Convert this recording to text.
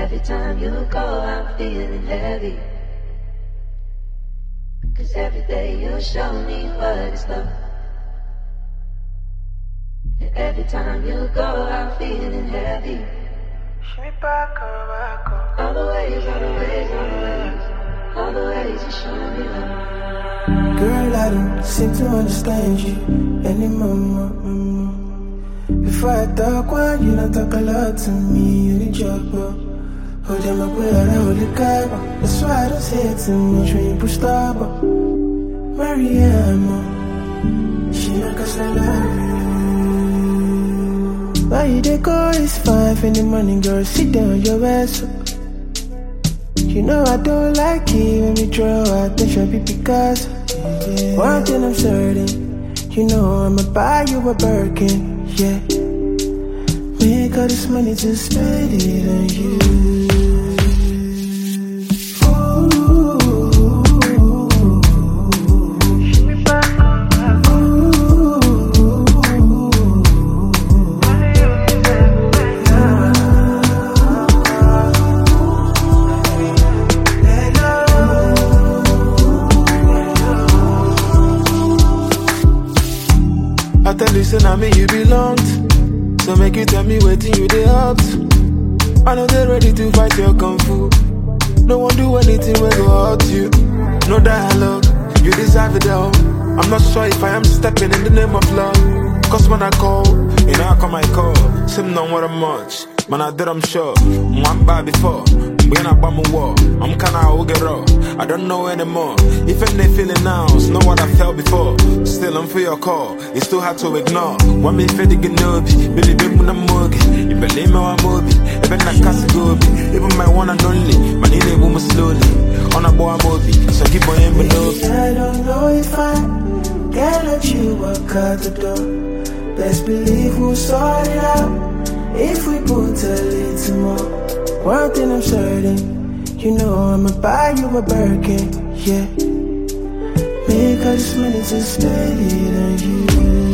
every time you go, I'm feeling heavy. Cause every day you show me what is love. And every time you go, I'm feeling heavy. All the ways, all the ways, all the ways, all the ways you show me love. Girl, I don't seem to understand you anymore. Before I talk one, you don't talk a lot to me. You need your bro. Hold them up with her, hold the guy. That's why I don't say it too much when you push the bar. Mariama, she knock us alive. Why you dey go? It's 5 in the morning, girl. Sit down on your ass. You know I don't like it when we draw attention, because one thing I'm certain, you know I'ma buy you a Birkin, yeah. Make all this money to spend it on you. I tell you, say, I mean you belonged. So make you tell me waiting you they out. I know they're ready to fight your kung fu. No one do anything when go hurt you. No dialogue, you deserve it all. I'm not sure if I am stepping in the name of love. Cause when I call, you know I call. Sim don't want much, man I did I'm sure. One bar before, when I bomb a wall, I'm kinda get raw. I don't know anymore. If any feeling now, it's not what I felt before. Still I'm for your call, it's too hard to ignore. One me fed the gnobi, Billy Bim when I'm muggy. You believe me I'm movie, even I can't go be. Even my one and only, my name will move slowly. On a boy movie, so keep on aiming up. I don't know if I can let you walk out the door. Best believe we'll sort it out if we put a little more. One thing I'm certain, you know I'ma buy you a Birkin, yeah. Make all this money to spend it on you.